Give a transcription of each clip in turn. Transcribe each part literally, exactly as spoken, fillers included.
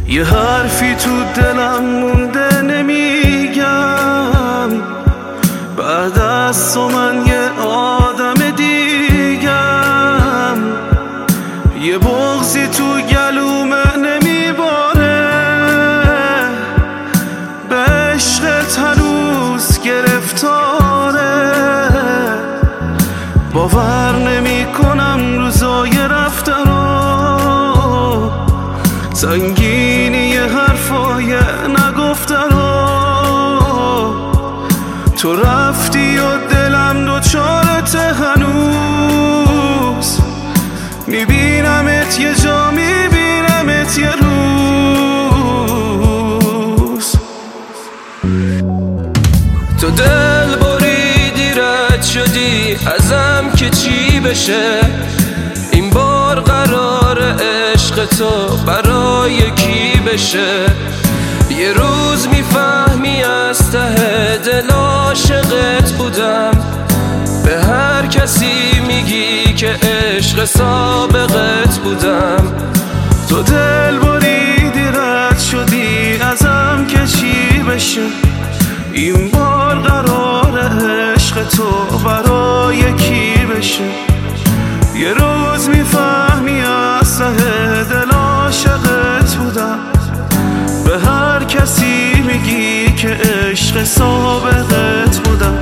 یه حرفی تو دلم مونده نمیگم، بعد از تو من یه آدم دیگم. یه بغضی تو گلومه نمیباره، به عشقت هنوز گرفتاره. باور نمی کنم روزای رفته رو، سنگینی حرفای نگفته رو. تو رفتی و دلم دوچارت هنوز، میبینمت یه جا، میبینمت یه روز. تو دل بریدی رد شدی ازم که چی بشه، این بار قرار عشق تو برای کی بشه. یه روز میفهمی از ته دل عاشقت بودم، به هر کسی میگی که عشق سابقت بودم. تو دل بریدی رد شدی ازم که چی بشه، این بار قرار عشق تو برای کی بشه. یه روز میفهمی از ته دل عاشقت بودم، به هر کسی میگی که عشق سابقت بودم.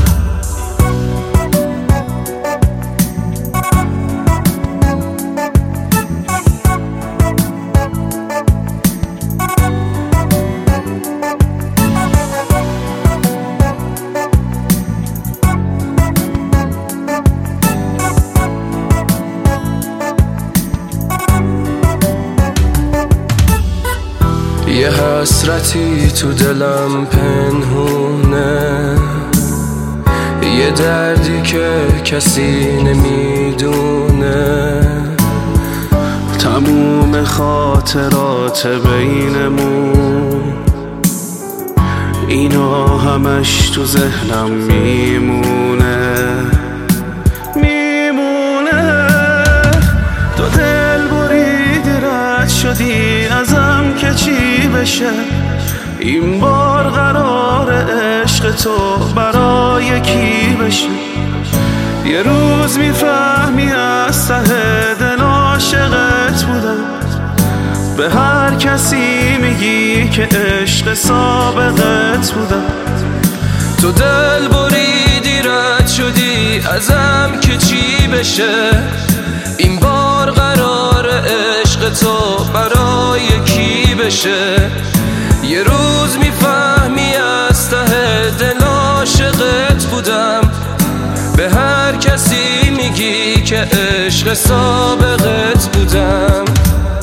یه حسرتی تو دلم پنهونه، یه دردی که کسی نمیدونه. تموم خاطرات بینمون، اینا همش تو ذهنم میمونه میمونه. تو دل بریدی رد شدی ازم که چی بشه، این بار قرار عشق تو برای کی بشه. یه روز میفهمی از ته دل عاشقت بودم، به هر کسی میگی که عشق سابقت بودم. تو دل بریدی رد شدی ازم که چی بشه، این بار قرار عشق تو برای کی بشه. یه روز میفهمی از ته دل عاشقت بودم، به هر کسی میگی که عشق سابقت بودم.